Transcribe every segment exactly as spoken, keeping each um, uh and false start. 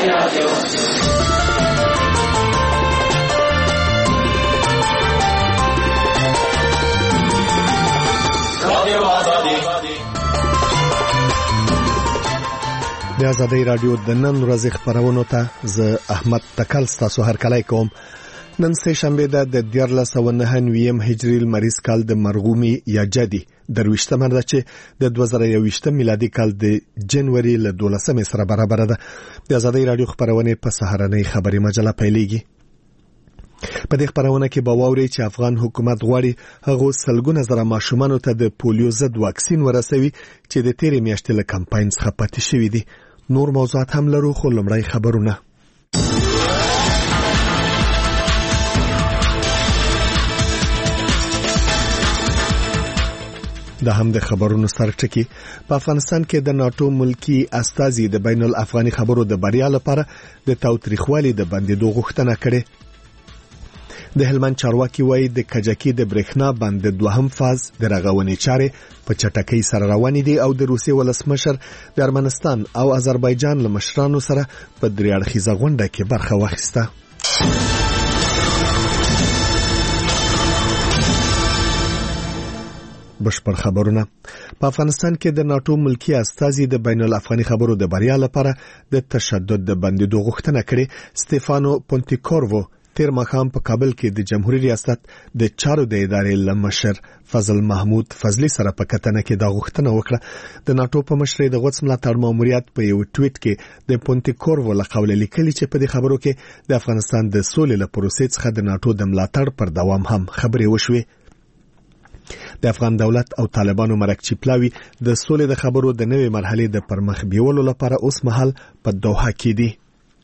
د آزادۍ رادیو د نن ورځې خبرونو ته زه احمد تکل ستاسو هرکلی کوم. نن سه شنبه ده د دیارلس سوه نهه نوي هجري لمریز کال د مرغومي یا جدي درویشتمه ده چې د دوه زره یوویشت میلادي کال د جنوري له دولسمې سره برابر ده. د آزادۍ رادیو خبرونه په سهارنۍ خبري مجله پیلېږي. په دې خبرونه کې به واوري چې افغان حکومت غواړي هغه سلګونه زره ماشومان ته د پولیو ضد واکسین ورسوي چې د تیرې میاشتې له کمپاین څخه پاتې شوی دي. نور موضوعات هم لرو خو لمړی خبرونه. دا هم د خبرونو سرټکی. په افغانستان کې د ناتو ملکی استازي د بین الافغاني خبرو د بریا لپاره د تاوتریخوالي د بندیدو غوښتنه کړې. د هلمند چارواکي وایي د کجکی د برېښنا بند د دوهم فاز د رغونې چارې په چټکۍ سره روانې دي او د روسیې ولسمشر د ارمنستان او آذربایجان له مشرانو سره په درې اړخیزه غونډه کې برخه واخیسته. بشپړ خبرونه. په افغانستان کې د ناتو ملکی استازي د بین الافغاني خبرو د بریا لپاره د تشدد د بندیدو غوښتنه کړې. ستيفانو پونتیکوروو تیر مخام په کابل کې د جمهوریت ریاست د چارو د ادارې لمشر فضل محمود فضلی سره په کتنه کې دا غوښتنه وکړه. د ناتو په مشرۍ د غوڅ ملاتړ ماموریت په یو ټویټ کې د پونتیکوروو له قوله لیکلي چې په دې خبرو کې د افغانستان د سولې له پروسې څخه د ناتو د ملاتړ پر دوام هم خبرې وشوې. د افغان دولت او طالبانو مرکچی پلاوی د سولې د خبرو د نوې مرحلې د پرمخ بیولو لپاره اوس مهال په دوحه کې دي.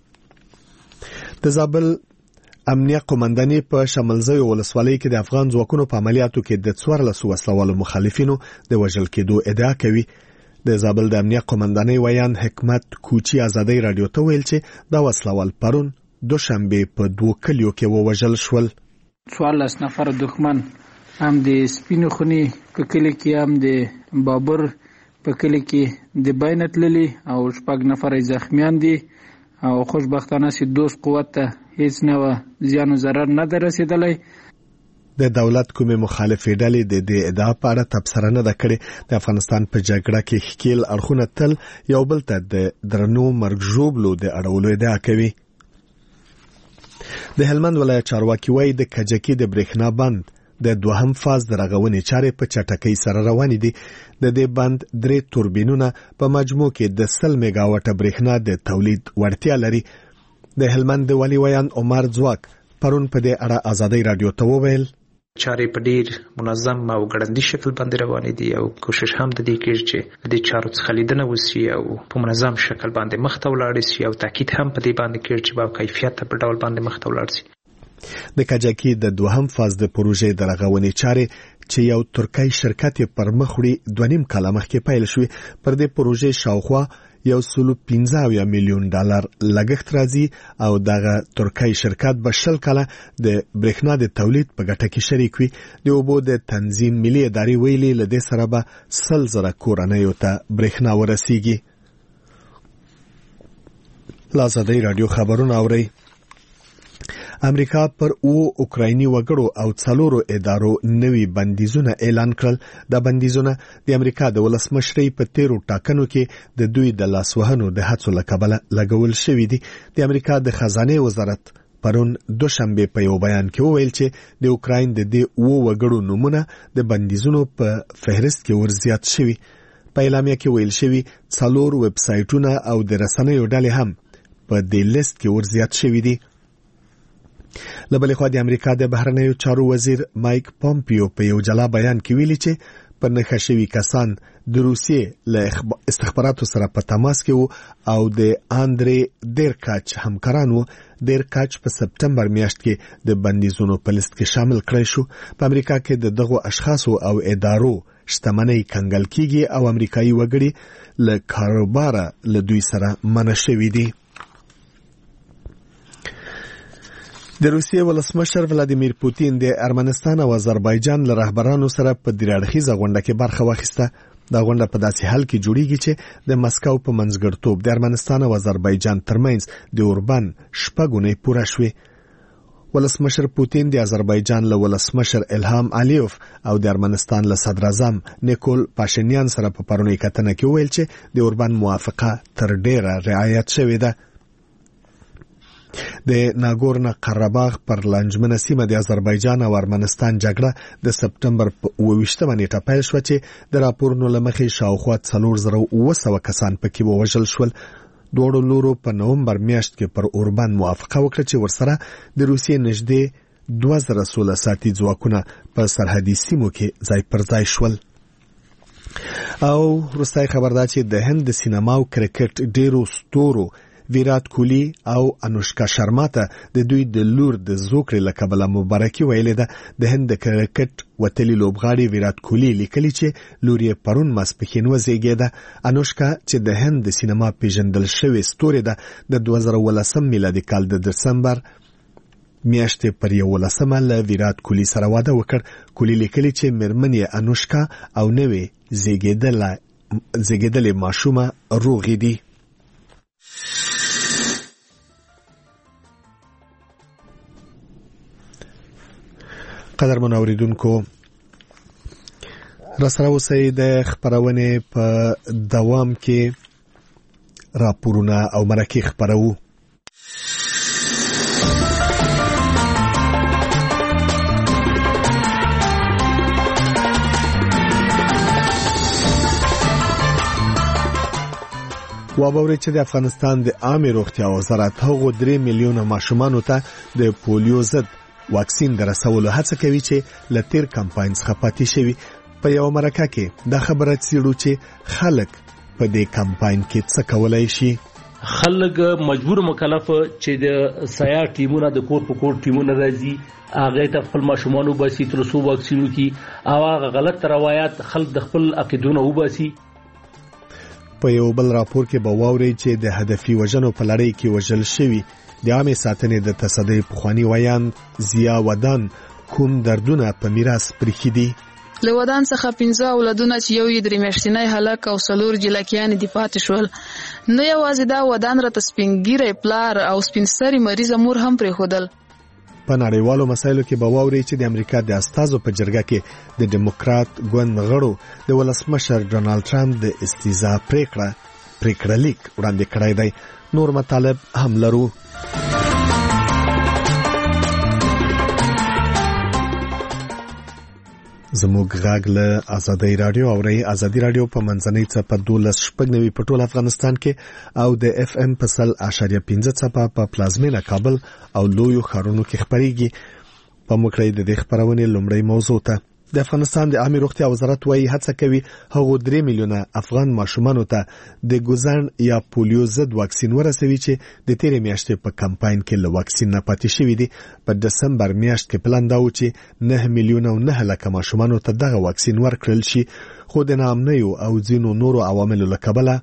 د زابل امنیه قومنداني په شمالزوی ولسوالۍ کې د افغان ځواکونو په عملیاتو کې د څوارلسو وسلوالو مخالفینو د وژل کېدو ادعا کوي. د زابل د امنیه قومنداني ویان حکمت کوچی آزادۍ رادیو ته ویل چې دا وسلوال پرون دوشنبه په دوه کلیو کې ووژل شول. څوارلس نفر دښمن هم د سپینو خونی په کلی کې هم د بابر په کلی کې د بینت للی او شپږ نفر زخمیان دي او خوشبختانه سي دوست قوت ته هیڅ نه زیان او ضرر نه رسیدلی. د دولت کومه مخالفې ډلې د دې ادعا په اړه تبصره نه کړې. د افغانستان په جګړه کې ښکیل اړخونه تل یو بل ته د درنو مرګ ژوبلو د اړولو ادعا کوي. د هلمند ولایت چارواکي وایي د کجکی د برېښنا بند د دوهم فاز د رغونې چارې په چټکۍ سره روانې دي. د دې بند درې توربینونه په مجموع کې د سل میگاواټه برېښنا د تولید وړتیا لري. د هلمند د والی ویان عمر ځواک پرون په دې اړه آزادۍ رادیو ته وویل چارې په ډیر منظم او ګړندی شکل باندې روانې دي او کوشش هم د دې کېږي چې د چارو څخه لیدنه وشي او په منظم شکل باندې مخ ته ولاړ شي او تاکید هم په دې باندې کېږي چې با کیفیت په ډول باندې مخ ته ولاړ شي. د کجکی د دوهم فاز د پروژې د رغونې چارې چې یو ترکی شرکت پر مخ وړي دوه نیم کال مخکې پیل شوې. پر دې پروژې شاوخوا یو سلو پنځه اویا میلیون ډالر لګښت راځي او دغه ترکی شرکت به شل کاله د برېښنا د تولید په ګټه کې شریک وي. د اوبو د تنظیم ملي ادارې ویلي له دې سره به سل زره کورنیو ته برېښنا ورسیږي. آزادۍ رادیو خبرونه اورئ. امریکا پر او اوکرایني وګړو او څلورو ادارو نوي بندیزونه اعلان کړل. دا بندیزونه د امریکا د ولسمشرۍ په تیرو ټاکنو کې د دوی د لاسوهنو د هڅو له کبله لګول شوي دي. د امریکا د خزانه وزارت پرون دوشنبه په یو بیان کې وویل چې د اوکراین د دې او وګړو نومونه د بندیزونو په فهرست کې ورزیات شوي. په اعلامیه کې ویل شوي څلور ویب سایټونه او د رسنیو ډلې هم په دې لیست کې ورزیات شوي دي. لبلې خوا د امریکا د بهرنیو چارو وزیر مایک پومپیو په یو جلا بیان کې ویلي چې په نښه شوي کسان د روسیې له استخباراتو سره په تماس کې وو او د آندرې ډیرکاچ همکاران وو. ډیرکاچ په سپتمبر میاشت کې د بندیزونو په لیست کې شامل کړی شو. په امریکا کې د دغو اشخاصو او ادارو شتمنۍ کنګل کیږي او امریکایي وګړي له کاروباره له دوی سره منع شوي دي. د روسیې ولسمشر ولادیمیر پوتین د ارمنستان او آذربایجان له رهبرانو سره په درې اړخیزه غونډه کې برخه واخیسته. دا غونډه په داسې حال کې جوړیږي چې د مسکو په منځګړیتوب د ارمنستان او آذربایجان ترمنځ د اوربان شپږ اونۍ پوره شوې. ولسمشر پوتین د آذربایجان له ولسمشر الهام الیوف او د ارمنستان له صدر اعظم نیکول پاشینیان سره په پرونی کتنه کې ویل چې د اوربان موافقه تر ډیره رعایت شوې ده. د ناګورنو قرهباغ پر لانجمنه سیمه د آذربایجان او ارمنستان جګړه د سپټمبر په اوه ویشتمه نیټه پیل شوه چې د راپورونو له مخې شاوخوا څلور زره اوه سوه کسان پکې ووژل شول. دواړو لورو په نومبر میاشت کې پر اوربان موافقه وکړه چې ورسره د روسیې نږدې دوه زره سوله ساتي ځواکونه په سرحدي سیمو کې ځای پر ځای شول. او وروستی خبر دا چې د هند د سینما او کرکټ ډیرو ستورو ویرات کوهلی او انوشکا شرما ته د دوی د لور د زوکړې له کبله مبارکي ویلې ده. د هند د کرکټ وتلي لوبغاړي ویرات کوهلی لیکلي چې لور یې پرون ماسپښین وزیږېده. انوشکا چې د هند د سینما پیژندل شوې ستورې ده د دوه زره ولسم میلادي کال د دسمبر میاشتې پر یولسمه له ویرات کوهلی سره واده وکړ. کوهلی لیکلي چې میرمن یې انوشکا او نوې زیږېدلې ماشومه روغې دي. قدرمن اوریدونکو، راسره اوسئ د خبرونې په دوام کې راپورونه او مرکې خبرو. وابوري چې د افغانستان د عامه روغتیا وزارت هغو درې میلیونه ماشومانو ته د پولیو ضد واکسین د رسولو هڅه کوي چې له تیر کمپاین څخه پاتې شوي. په یو مرکه کې دا خبره څېړو چې خلک په دې کمپاین کې څه کولای شي. خلک مجبور مکلف چې د سیا ټیمونه د کور په کور ټیمونه راځي هغه ته خپل ماشومان وباسي تر څو واکسینو کی او هغه غلط روایت خلک د خپل عقیدونه وباسي. په یو بل راپور کې به واوري چې د هدفي وژنو په لړۍ کې وژل شوي د عامه ساتنې د تصدۍ پخوانی ویان ضیا ودان کوم دردونه په میراث پرېښي دي. له ودان څخه پنځه اولادونه چې یو یې درې میاشتنی هلک او څلور جلکیان دي پاتې شول. نه یوازې دا ودان راته سپینګیری پلار او سپینسري مریضه مور هم پرېښودل. په نړیوالو مسایلو کې به واوري چې د امریکا د استازو په جرګه کې د ډیموکرات ګوند غړو د ولسمشر ډونالد ټرمپ د استیزا پریکړه پریکړه لیک وړاندې کړی دی. نور مطالب هم لرو. زموږ غږ له آزادۍ رادیو اورئ. آزادۍ رادیو په منځنۍ څپه دولس شپږ نوي په ټول افغانستان کې او د اف ام په سل اشاریه پنځه څپه په پلازمینه کابل او لویو ښارونو کې خپرېږي. په مکړې د دې خبرونې لومړی موضوع ته د افغانستان د عامه روغتیا وزارت وايي هڅه کوي هغو درې میلیونه افغان ماشومانو ته د ګوزن یا پولیو ضد واکسین ورسوي چې د تیرې میاشتې په کمپاین کې له واکسین نه پاتې شوي دي. په دسمبر میاشت کې پلان دا و چې نه میلیونه او نه لکه ماشومانو ته دغه واکسین ورکړل شي، خو د ناامنیو او ځینو نورو عواملو له کبله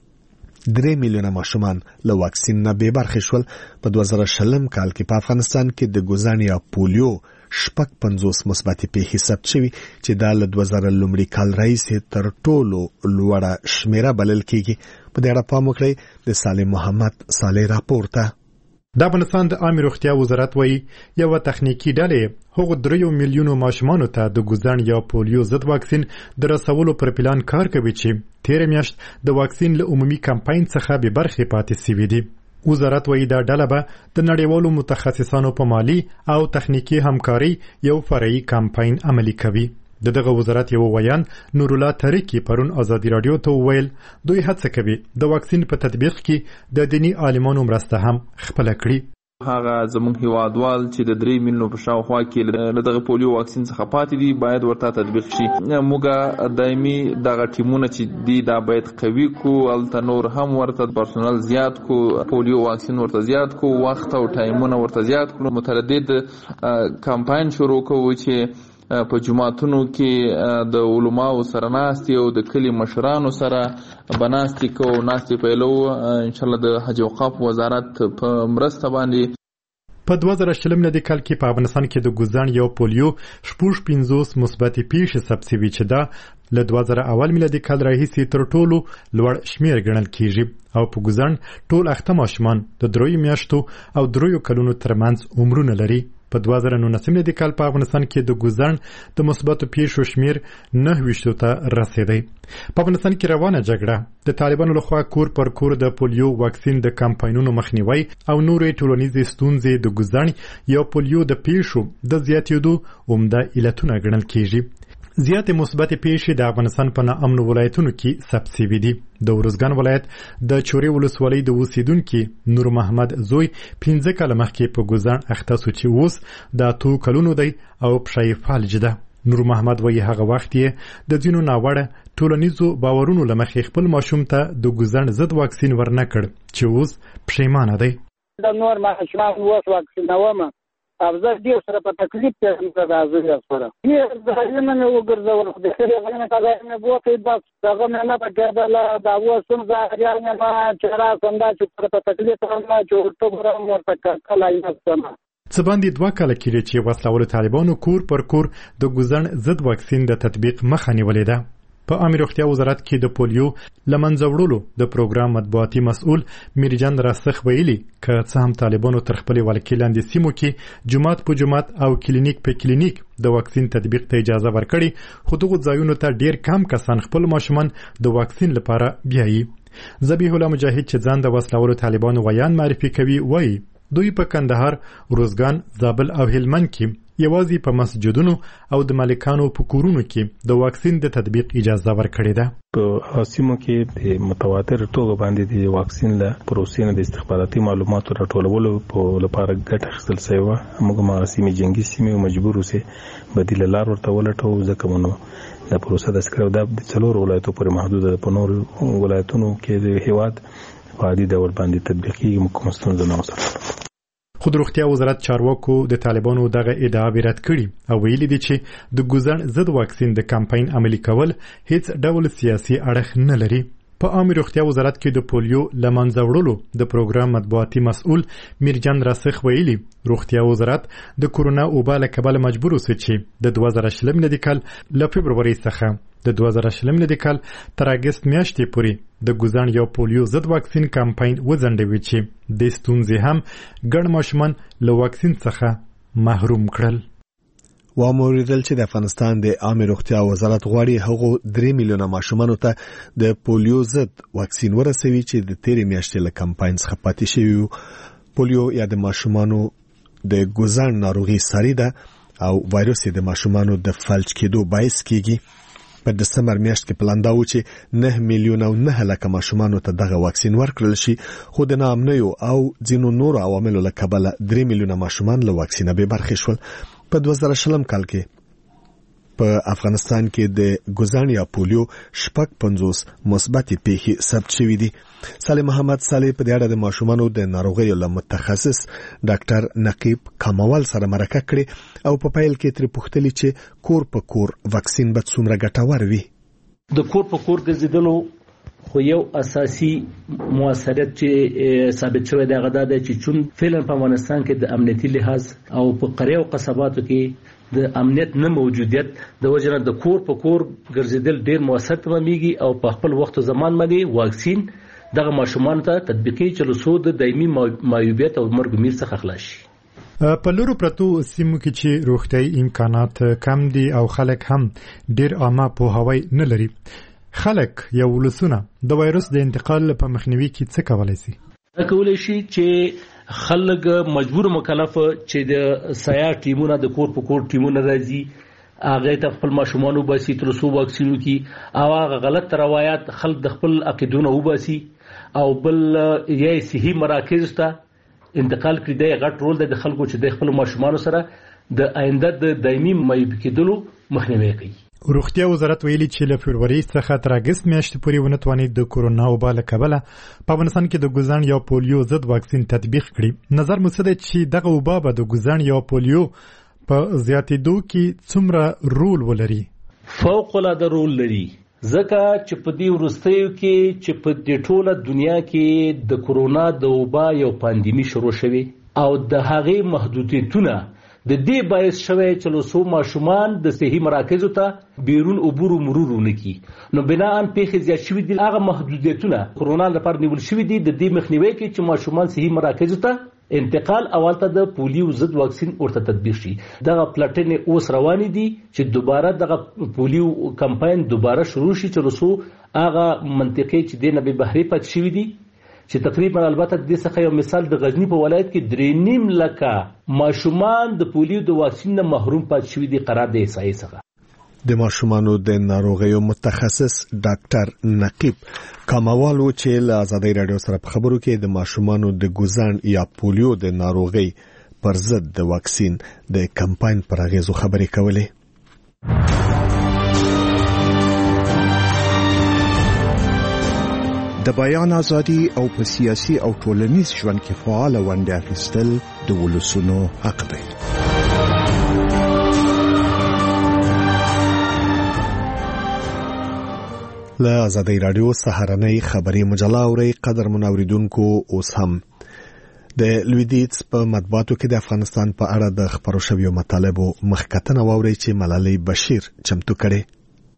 درې میلیونه ماشومان له واکسین نه بې برخې شول. په دوه زره شلم کال کې په افغانستان کې د ګوزن یا پولیو شپږ پنځوس مثبتې پیښې ثبت شوي چې دا له دوه زره لومړي کال راهیسې تر ټولو لوړه شمیره بلل کېږي. په دې اړه پام وکړئ د سالم محمد صالح راپور ته. د افغانستان د عامه روغتیا وزارت وايي یو تخنیکی ډلې هغو دریو میلیونو ماشومانو ته د ګوزن یا پولیو ضد واکسین د رسولو پر پلان کار کوي چې تیر میاشت د واکسین له عمومي کمپاین څخه به برخې پاتې سوي دي. وزارت وايي دا ډله به د نړیوالو متخصصانو په مالی او تخنیکی همکاري یو فرعي کمپاین عملي کوي. د دغه وزارت یو ویان نور الله تاریکی پرون آزادی رادیو ته ویل دوی هڅه کوي د واکسین په تطبیق کې د دینی عالمانو مرسته هم خپل کړي. هغه زموږ هیوادوال چې د درې میلیونو په شاوخوا کې له دغه پولیو واکسین څخه پاتې دي باید ورته تطبیق شي. موږ دایمي دغه ټیمونه چې دي دا باید قوي کو، الته نور هم ورته پرسونل زیات کو، پولیو واکسین ورته زیات کو، وخت او ټایمونه ورته زیات کړو. متردد کمپاین شروع کوو چې په جماعتونو کې د علماو سره ناستي او د کلی مشرانو سره بناستي کو ناستي پیلو ان شاء الله د حج اوقاف وزارت په مرسته باندې. په دوه زره شلم میلادي کال کې په افغانستان کې د ګوزڼ یا پولیو شپږ پنځوس مثبتې پیښې ثبت شوي چې دا له دوه زره اول میلادي کال راهیسې تر ټولو لوړ شمېر ګڼل کېږي او په ګوزڼ ټول اخته ماشومان د دریو میاشتو او دریو کلونو ترمنځ عمرونه لري. په دوه زره نولسم میلادي کال په افغانستان کې د ګوزڼ د مثبتو پیښو شمېر نهه ویشتو ته رسېدی. په افغانستان کې روانه جګړه د طالبانو لخوا کور پر کور د پولیو واکسین د کمپاینونو مخنیوي او نورې ټولنیزې ستونزې د ګوزڼ یا پولیو د پیښو د زیاتېدو عمده علتونه ګڼل کېږي. زیاتې مثبتې پیښې د افغانستان په ناامنو ولایتونو کې ثبت شوي دي. د ارزګان ولایت د چورې ولسوالۍ د اوسیدونکي نور محمد زوی پنځه کاله مخکې په ګوزڼ اخته شو چې اوس د اتو کلونو دی او پښه یې فلج ده. نور محمد وایي هغه وخت یې د ځینو ناوړه ټولنیزو باورونو له مخې خپل ماشوم ته د ګوزڼ ضد واکسین ورنه کړ چې اوس پښیمانه دی. د نور ماشومان اوس واکسینوم او زه ډېر سره په تکلیف کې هم راځي سره یې ځایونه مې وګرځول د خیر غوښتنه کړې مې بوته بس هغه مې نه پکړل دا اوسم ځای نه ما چې را څنګه چې په تکلیف هم چې ورته ګرام ورته کله یې سم څه باندې دوه کاله کېږي چې وسلوال طالبانو کور پر کور د ګوزڼ ضد واکسین د تطبیق مخه نیولې ده. په عامه روغتیا وزارت کې د پولیو له منځه وړلو د پروګرام مطبوعاتي مسؤل میرجان راسخ ویلي که څه هم طالبانو تر خپلې ولکې لاندې سیمو کې جومات په جومات او کلینیک په کلینیک د واکسین تطبیق ته اجازه ورکړي خو دغو ځایونو ته ډېر کم کسان خپل ماشومان د واکسین لپاره بیایي. ذبیح الله مجاهد چې ځان د وسلوالو طالبانو ویان معرفي کوي وایي دوی په کندهار، ارزګان، زابل او هلمند کې یوازې په مسجدونو او د مالکانو په کورونو کې د واکسین د تطبیق اجازه ورکړې ده. په اسیمو کې په متواتر توګه باندې د واکسین له پروسې نه د استخباراتي معلوماتو راټولولو په لپاره ګټه اخیستل شوې وه. موږ ما سیمې جنګي سیمې مجبور اوسې بدیله لار ورته ولټوو ځکه مو دا پروسه داسې کړې ده د څلورو ولایتو پورې محدوده ده. په نورو ولایتونو کې د هېواد په عادي ډول باندې تطبیق کېږي. موږ کومه ستونزه نه وسره. خو د روغتیا وزارت چارواکو د طالبانو دغه ادعاوې رد کړي او ویلي دي چې د ګوزڼ ضد واکسین د کمپاین عملي کول هیڅ ډول سیاسي اړخ نه لري. په عامه روغتیا وزارت کې د پولیو له منځه وړلو د پروګرام مطبوعاتي مسؤل میرجان راسخ ویلي روغتیا وزارت د کورونا وبا له کبله مجبور اوسه چې د دوه زره شلم میلادي کال له فبروري څخه د دوه زره شلم میلادي کال تر اګست میاشتې پورې د ګوزڼ یا پولیو ضد واکسین کمپاین وځنډوي چې د ستونزې هم ګڼ ماشومان له واکسین څخه محروم کړل. و موریدل چې د افغانستان د عامه روغتیا وزارت غواړي هغه درې میلیونه ماشومان ته د پولیو ضد واکسین ورسوي چې د تیرې میاشتې له کمپاین څخه پاتې شوی. پولیو یا د ماشومانو د ګوزڼ ناروغي ساري ده او وایروس د ماشومانو د فلج کېدو باعث کیږي. په دسمبر میاشت کې پلان دا و چې نه میلیونه او نه لکه ماشومانو ته دغه واکسین ورکړل شي خو د ناامنیو او ځینو نورو عواملو له کبله درې میلیونه ماشومان له واکسینه بې برخې شول. په دوه زره شلم کال کې په افغانستان کې د ګوزڼ یا پولیو شپږ پنځوس مثبتې پیښې ثبت شوي دي. صالح محمد صالح په دې اړه د ماشومانو د ناروغیو له متخصص ډاکټر نقیب کموال سره مرکه کړې او په پیل کې ترې پوښتلي چې کور په کور واکسین به څومره ګټور وي. د کور په کور ګرځېدلو خو یو اساسي موثریت چې ثابت شوی دی هغه دا دی چې چون فعلا په افغانستان کې د امنیتي لحاظ او په قریو قصباتو کې د امنیت نه موجودیت د وجه نه د کور په کور ګرځېدل ډېر موثر تمامېږي او په خپل وخت او زمان باندې واکسین دغه ماشومانو ته تطبیقي چې له څو د دایمي معیوبیت او مرګ میر څخه خلاص شي. په لورو پرتو سیمو کې چې روغتیايي امکانات کم دي او خلک هم ډېر عامه پوهاوی نه لري خلک یا ولسونه د وایروس د انتقال په مخنیوي کې څه کولی شي؟ کولی شي چې خلک مجبور مکلف چې د سیار ټیمونه د کور په کور ټیمونه راځي هغه ته خپل ماشومان وباسي تر څو واکسینو کې او هغه غلط روایت خلک د خپل عقیدونه وباسي او بل یې صحي مراکز ته انتقال کړي دی. غټ رول دی د خلکو چې د خپل ماشومان سره د آینده د دایمي معیوب کېدلو مخنیوي کوي. روغتیا وزارت ویلي چې له فبروري څخه تر اګست میاشتې پورې ونه توانید د کورونا وبا له کبله په افغانستان کې د ګوزڼ یا پولیو ضد واکسین تطبیق کړي. نظر مو څه دی چې دغه وبا به د ګوزڼ یا پولیو په زیاتېدو کې څومره رول ولري؟ فوق العاده رول لري ځکه چې په دې وروستیو کې چې په دې ټوله دنیا کې د کورونا د وبا یو پاندیمي شروع شوې او د هغې محدودیتونه د دې باعث شوی چې لوسو ماشومان د صحي مراکزو ته بیرون عبور و مرور ونکي. نو بناءً پیښې زیات شوي دي. هغه محدودیتونه کرونا لپاره نیول شوي دي د دې مخنیوي کې چې ماشومان صحي مراکزو ته انتقال اولته د پولیو ضد واکسین ورته تطبیق شي. دغه پلټنې اوس روانې دي چې دوباره دغه پولیو کمپاین دوباره شروع شي چې لوسو هغه منطقې چې دې نه به بهرې پاتې شوي دي چې تقریبا البته د دې څخه یو مثال د غزنی په ولایت کې درې نیم لکه ماشومان د پولیو د واکسین نه محروم پاتې شوي دي قرار د احصایې څخه. د ماشومانو د ناروغیو متخصص ډاکټر نقیب کاموال و چې له ازادي رادیو سره په خبرو کې د ماشومانو د ګوزان یا پولیو د ناروغي پر ضد د واکسین د کمپاین پر اغیزو خبرې کولې. د بیان ازادي او په سیاسي او ټولنیز ژوند کې فعال ونډه اخیستل د ولسونو حق دی. له ازادي رادیو سهارنۍ خبري مجله اوري قدر منوریدونکو اوس هم د لویدیتس په مطبوعاتو کې د افغانستان په اړه د خبرو شویو مطالبو مخکتنه واوري چې ملالۍ بشیر چمتو کړي.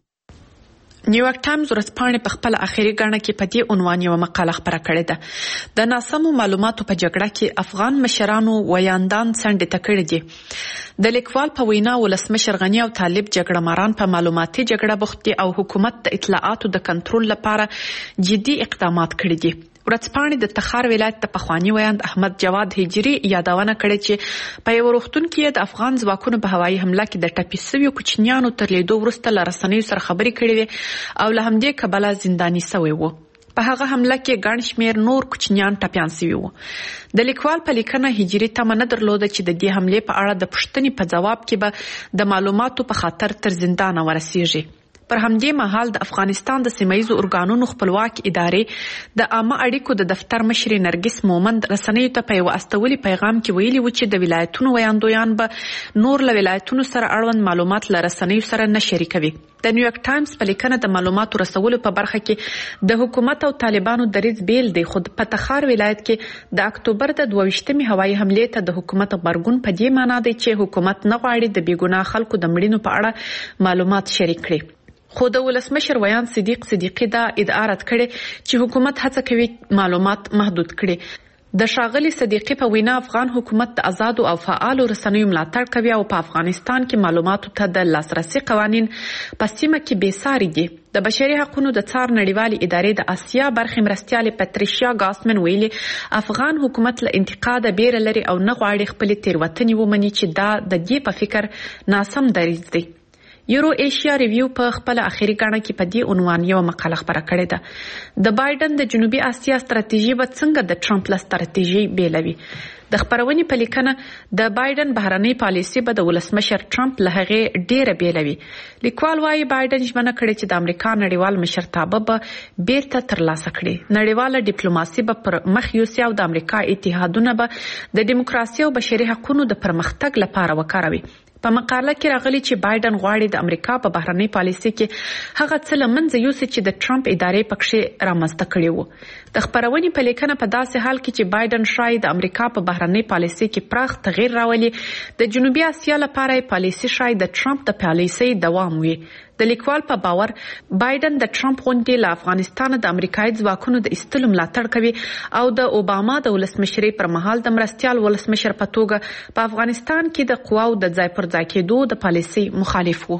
نیویارک ټایمز ورځپاڼې په خپل اخیری غاڼه کې په دې عنوان یو مقاله خپره کړې ده. د ناسمو معلوماتو په جګړه کې افغان مشرانو ویاندان څنډې ته کړي دي. د لیکوال په وینا ولسمشر غنی او طالب جګړه ماران په معلوماتي جګړه بوخت دي او حکومت د اطلاعاتو د کنټرول لپاره جدي اقدامات کړي دي. ورځپاڼې د تخار ولایت د پخوانی ویاند احمد جواد هجری یادونه کړې چې په یو روغتون کې د افغان ځواکونو په هوایي حمله کې د ټپي شویو کوچنیانو تر لیدو وروسته له رسنیو سره خبرې کړې وې او له همدې کبله زنداني شوی و. په هغه حمله کې ګڼ شمېر نور کوچنیان ټپیان شوي وو. د لیکوال په لیکنه هجری تمه نه درلوده چې د دې حملې په اړه د پوښتنې په ځواب کې به د معلوماتو په خاطر تر زندانه ورسیږي. پر همدې مهال د افغانستان د سیمایي ارګانونو خپلواک ادارې د عامه اړیکو د دفتر مشرې نرګس مومند رسنیو ته په یو استولي پیغام کې ویلي و چې د ولایتونو ویاندویان به نور له ولایتونو سره اړوند معلومات له رسنیو سره نه شریکوي. د نیویارک ټایمز په لیکنه د معلوماتو رسولو په برخه کې د حکومت او طالبانو دریځ بیل دی. خو په تخار ولایت کې د اکتوبر د دوه ویشتمې هوایي حملې ته د حکومت غبرګون په دې معنی دی چې حکومت نه غواړي د بیګناه خلکو د مړینو په اړه معلومات شریک کړي. خو د ولسمشر ویان صدیق صدیقی دا ادعا رد کړي چې حکومت هڅه کوي معلومات محدود کړي. د ښاغلي صدیقی په وینا افغان حکومت د آزادو او فعالو رسنیو ملاتړ کوي او په افغانستان کې معلوماتو ته د لاسرسي قوانین په سیمه کې بې ساري دي. د بشري حقوقو د څار نړیوالې ادارې د آسیا برخې مرستیالې پټریشیا ګاسمن ویلي افغان حکومت له انتقاد بیره لري او نه غواړي خپل تیروتنې ومني چې دا د دې په فکر ناسم دریځ دی. یورو ایشیا ریویو په خپل اخیری غاڼه کې په دې عنوان یو مقاله خپره کړې ده. د بایدن د جنوبي اسیا ستراتیژي به څنګه د ټرمپ له ستراتیژي بیلوي. د خبرونې په لیکنه د بایدن بهرنۍ پالیسي به د ولسمشر ټرمپ له هغې ډیره بیلوي. لیکوال وايي بایدن ژمنه کړې چې د امریکا نړیوال مشرتابه به بیرته ترلاسه کړي. نړیواله ډیپلوماسي به پر مخ یوسي او د امریکا اتحادونه به د دیموکراسي او بشري حقوقو د پرمختګ لپاره وکاروي. په مقاله کې راغلي چې بایدن غواړي د امریکا په بهرنۍ پالیسي کې هغه څه له منځه یوسي چې د ټرمپ ادارې پکې رامنځته کړي وو. د خبرونې په لیکنه په داسې حال کې چې بایدن شاید د امریکا په بهرنۍ پالیسي کې پراخ تغییر راولي د جنوبي اسیا لپاره پالیسي شاید د ټرمپ د پالیسي دوام وي. د لیکوال په باور بایدن د ټرمپ غونډې له افغانستان د امریکایي ځواکونو د ایستلو ملاتړ کوي او د اوباما د ولسمشرۍ پر مهال د مرستیال ولسمشر په توګه په افغانستان کې د قواو د ځای پر ځای کېدو د پالیسي مخالف وو.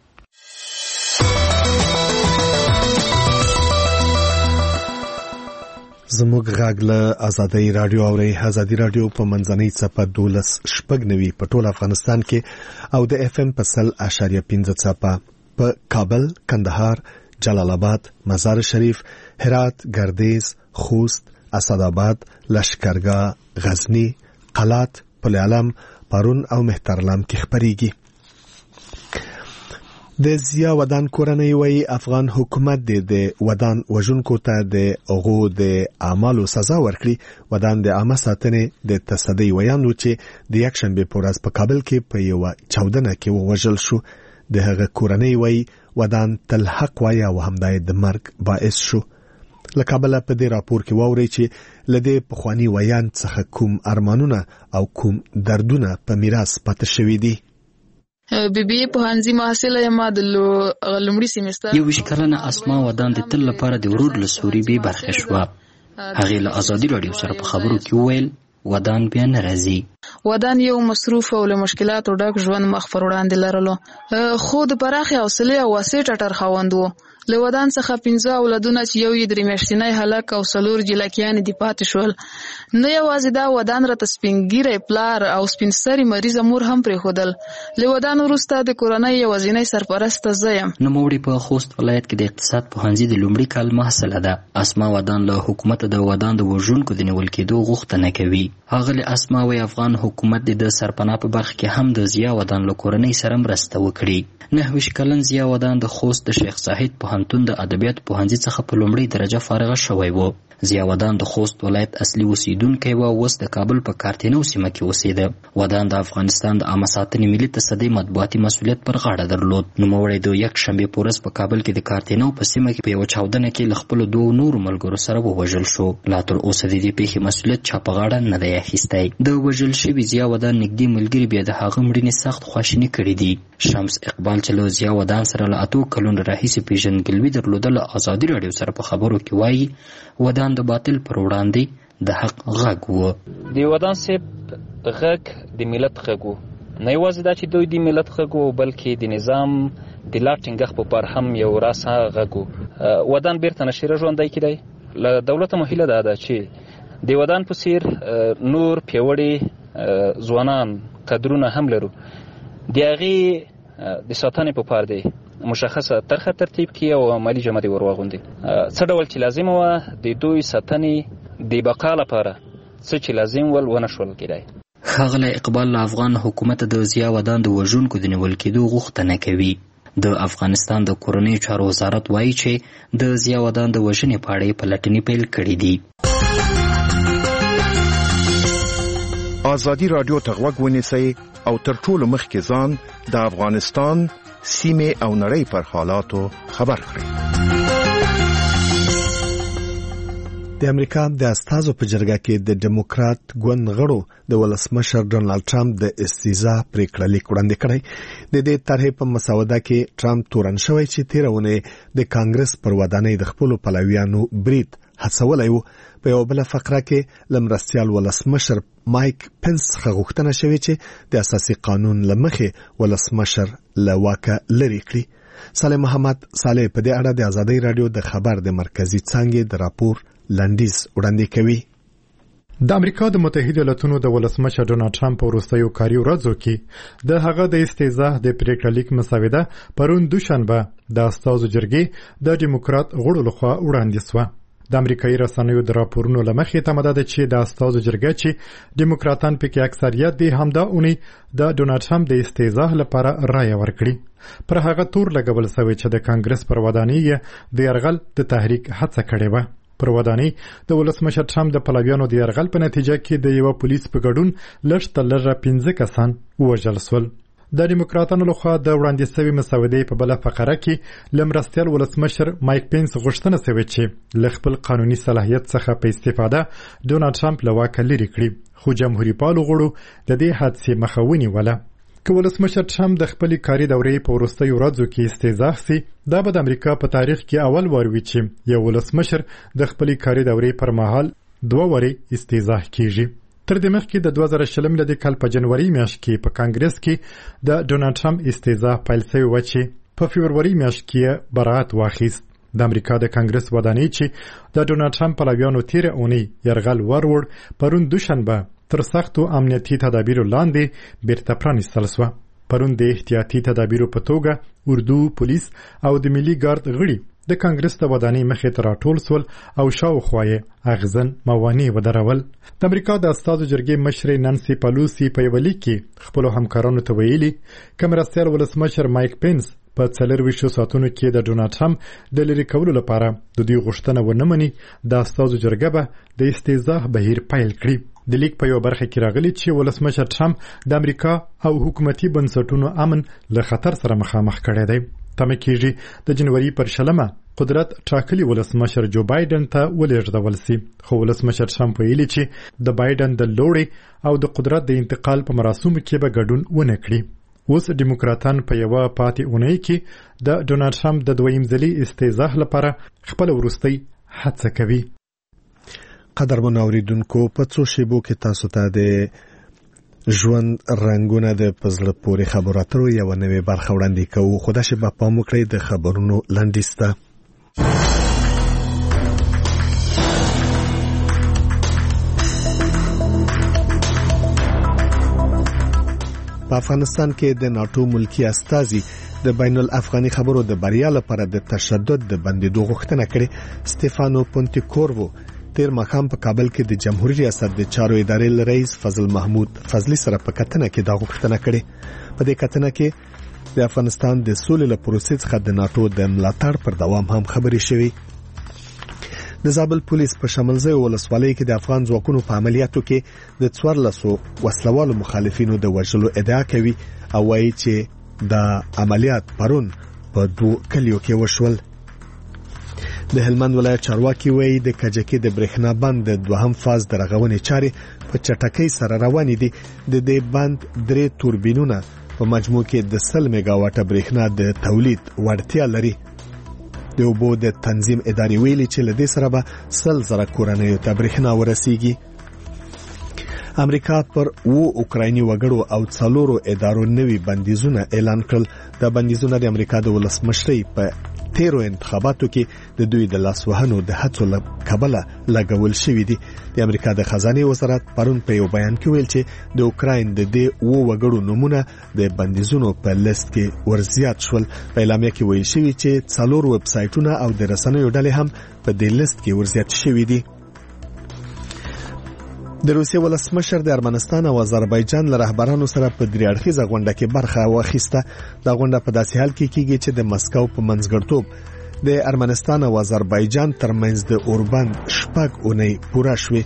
زموږ غږ له ازادي رادیو اوري. ازادي رادیو په منځنۍ څپه دولس شپږ نوي په ټول افغانستان کې او د اف ام په سل اشاریه پنځه څپه په کابل، کندهار، جلال آباد، مزار شریف، هرات، گردیز، خوست، اسداباد، لشکرګاه، غزنی، قلات، پل علم، پرون او مهترلام کې خبريږي. د زیا ودان کورنۍ وی افغان حکومت د ودان وژونکو ته د هغو د اعمالو سزا ورکړي. ودان د عامه ساتنې د تصدۍ ویاندو چې د یکشنبې په ورځ په کابل کې په یوه چاودنه کې ووژل شو. د هغه کورنۍ وی ودان تل حق وایي او همدای د مرګ باعث شو. له کابل په دې راپور کې واوري چې لدې پخوانی ویان څخه کوم ارمانونه او کوم دردونه په میراث پاتې شوي دي. بی بی پوهنځي محصله یم د لومړي سیمستر. یو ویشت کلنه اسما ودان د تل لپاره د ورور له سوري بي برخه شوه. هغې له ازادي راډیو سره په خبرو کې وویل ودان بیا نه راځي. ودان یو مصروف او له مشکلاتو ډک ژوند مخ پر وړاندې لرلو، خو د پراخې حوصلې او واسع ټټر خاوند و. له ودان څخه پنځه اولادونه چې یو یې درې میاشتنی هلک او څلور جلکیانې دې پاتې شول. نه یوازې دا ودان راته سپین ږیری پلار او سپین سري مریضه مور هم پرېښودل. له ودان وروسته د کورنۍ یوازینی سرپرسته زه یم. نوموړې په خوست ولایت کې د اقتصاد پوهنځي د لومړي کال محصله ده. اسما ودان له حکومته د ودان د وژونکو د نیول کېدو غوښتنه کوي. ښاغلې اسما وایي افغان حکومت د سرپناه په برخه کې هم د ضیا ودان له کورنۍ سره مرسته وکړي. نهه ویشت کلن ضیا ودان د خوست د شیخ زاهد پوهنتون د ادبیاتو پوهنځي څخه په لومړۍ درجه فارغه شوی و. ضیا ودان د خوست ولایت اصلي اوسیدونکی و، اوس د کابل په کارتینو سیمه کې اوسېده. ودان د افغانستان د عامه ساتنې ملي تصدۍ مطبوعاتي مسؤلیت پر غاړه درلود. نوموړی د یکشنبې په ورځ په کابل کې د کارتینو په سیمه کې په یوه چاودنه کې له خپلو دوو نورو ملګرو سره ووژل شو. لا تر اوسه د دې پیښې مسؤلیت چا په غاړه نه دی اخیستی. د وژل شوي ضیا ودان نږدې ملګري بیا د هغه مړینې سخت خواشیني کړي دي. شمس اقبال چې له ضیا ودان سره له اتو کلونو راهیسې پیژندګلوي درلودله ازادي راډیو سره په خبرو کې وایي ودان د باطل پر وړاندې د حق غږ و. د ودان صاحب غږ د ملت غږ و، نه یوازې دا چې دوی د ملت غږ و بلکې د نظام د لا ټینګښت په پر هم یو راسه غږ و. ودان بیرته نشي ژوندی کیدی. له دولته مو هیله دا ده چې د ودان په څیر نور پیاوړي ځوانان قدرونه هم لرو، د هغې د ساتنې په پار دی مشخصه طرحه ترتیب کړي او عملي جمع دې ور واغوندي. څه ډول چې لازم وه د دوی ساتنې د بقا لپاره څه چې لازم ول ونه شول کېدای. ښاغلی اقبال له افغان حکومت د ضیا ودان د وژونکو د نیول کېدو غوښتنه کوي. د افغانستان د کورنیو چارو وزارت وایي چې د ضیا ودان د وژنې په اړه یې پلټنې پیل کړي دي. ازادي راډیو ته غوږ ونیسئ او تر ټولو مخکې ځان د افغانستان سیمې او نړۍ پر حالاتو خبر کړئ. د امریکا د استازو په جرګه کې د ډیموکرات ګوند غړو د ولسمشر ډونالد ټرمپ د استیضاح پریکړه لیک وړاندې کړی. د دې طرحې په مسوده کې ټرمپ تورن شوی چې تېره اونۍ د کانګرس پر ودانۍ د خپلو پلویانو برید هڅولی و. په یوه بله فقره کې له مرستیال ولسمشر مایک پنس څخه غوښتنه شوې چې د اساسي قانون له مخې ولسمشر له واکه لرې کړي. صالح محمد صالح په دې اړه د ازادۍ راډیو د خبر د مرکزي څانګې د راپور لنډیز وړاندې کوي. د امریکا د متحده ایالاتونو د ولسمشر ډونالد ټرمپ په وروستیو کاري ورځو کې د هغه د استیضاح د پریکړه لیک مسوده پرون دوشنبه د استازو جرګې د ډیموکرات غړو لخوا وړاندې شوه. د امریکایي رسنیو د راپورونو له مخې تمه ده چې د استازو جرګه چې ډیموکراتان پکې اکثریت دي همدا اونۍ د ډونالد ټرمپ د استیضاح لپاره رایه ورکړي. پر هغه تور لګول شوی چې د کانګرس پر ودانۍ د یرغل د تحریک هڅه کړې وه. پر ودانۍ د ولسمشر ټرمپ د پلویانو د یرغل په نتیجه کې د یو پولیس په ګډون لږ تر لږه پنځه کسان ووژل شول. د ډیموکراتانو لخوا د وړاندې شوې مسودې په بله فقره کې له مرستیال ولسمشر مایک پنس غوښتنه شوې چې له خپل قانوني صلاحیت څخه په استفاده ډونالد ټرمپ له واکه لرې کړي، خو جمهوري پالو غړو د دې حادثې مخه ونیوله. که ولسمشر ټرمپ د خپلې کاري دورې په وروستیو ورځو کې استیضاح سي، دا به د امریکا په تاریخ کې اول وار وي چې یو ولسمشر د خپلې کاري دورې پر مهال دوه وارې استیضاح کیږي. تر دې مخکې د دوه زره شلم میلادي کال په جنوري میاشت کې په کانګرس کې د ډونالد ټرمپ استیضاح پیل شوې وه چې په فبروري میاشت کې براءت واخیست. د امریکا د کانګرس ودانۍ چې د ډونالد ټرمپ پلویانو تېره اونۍ یرغل وروړ پرون دوشنبه تر سختو امنیتي تدابیرو لاندې بیرته پرانیستل شوه. پرون د احتیاطي تدابیرو په توګه اردو، پولیس او د ملي ګارد غړي د کانګرس د ودانۍ مخې ته راټول سول او شاوخوا یې اغزن موانع ودرول. د امریکا د استازو جرګې مشرې نانسي پالوسي په یوه لیک کې خپلو همکارانو ته ویلي که مرستیال ولسمشر مایک پنس په څلرویشتو ساعتونو کې د ډونالد ټرمپ د لرې کولو لپاره د دوی غوښتنه ونه مني، د استازو جرګه به د استیضاح بهیر پیل کړي. د لیک په یو برخه کې راغلي چې ولسمشر ټرمپ د امریکا او حکومتي بنسټونو امن له خطر سره مخامخ کړی دی. تمه کېږي د جنوري پر شلمه قدرت ټاکلي ولسمشر جو بایدن ته ولېږدول سي. خو ولسمشر ټرمپ ویلي چې د بایدن د لوړې او د قدرت د انتقال په مراسمو کې به ګډون ونه کړي. اوس ډیموکراتان په یوه پاتې اونۍ کې د ډونالډ ټرمپ د دویم ځلي استیضاح لپاره خپل وروستۍ هڅه کوي. قدرمن اوریدونکو، په څو شیبو کې تاسو ته د ژوند رنګونه د پزړه پورې خبرو اترو یوه نوې برخه وړاندې کوو. خو داسې به پام وکړئ د خبرونو لنډیز ته. په افغانستان کې د ناټو ملکی استازي د بین الافغاني خبرو د بریا لپاره د تشدد د بندیدو غوښتنه کړې. سټيفانو پونتیکورو تیر ماښام په کابل کې د جمهوریت ریاست د چارو ادارې رئیس فضل محمود فضلی سره په کتنه کې دا غوښتنه کړې. په دې کتنه کې د افغانستان د سولې له پروسې څخه د ناټو د ملاتړ پر دوام هم خبرې شوې. د زابل پولیس په شملزه ولسوالۍ کې د افغان ځواکونو په عملیاتو کې د څوارلسو وسلوالو مخالفینو د وژلو ادعا کوي او وایي چې د عملیات پرون په دوه کلیو کې وشول. د هلمند ولایت چارواکي وایي د کجکي د برېښنا بند د دوهم فاز د رغونې چارې په چټکۍ سره روانې دي. د دې بند درې توربینونه په مجموع کې د سل میگاواټه برېښنا د تولید وړتیا لري. د اوبو د تنظیم ادارې ویلي چې له دې سره به سل زره کورنیو ته برېښنا ورسیږي. امریکا پر وو اوکرایني وګړو او څلورو ادارو نوي بندیزونه اعلان کړل. دا بندیزونه د امریکا د ولسمشرۍ په تیرو انتخاباتو کې د دوی د لاسوهنو د هڅو له کبله لګول شوي دي. د امریکا د خزانه وزارت پرون په یو بیان کې ویل چې د اوکراین د دې وو وګړو نمونه د بندیزونو په لیست کې ورزیات شول. په اعلامیه کې ویل شوی چې څلور ویب سایټونه او د رسنیو ډلې هم په دې لیست کې ورزیات شوي دي. د روسیې ولسمشر د ارمنستان او آذربایجان له رهبرانو سره په درې اړخیزه غونډه کې برخه واخیسته. دا غونډه په داسې حال کې کیږي چې د مسکو په منځګړتوب د ارمنستان او آذربایجان ترمنځ د اوربند شپږ اونۍ پوره شوې.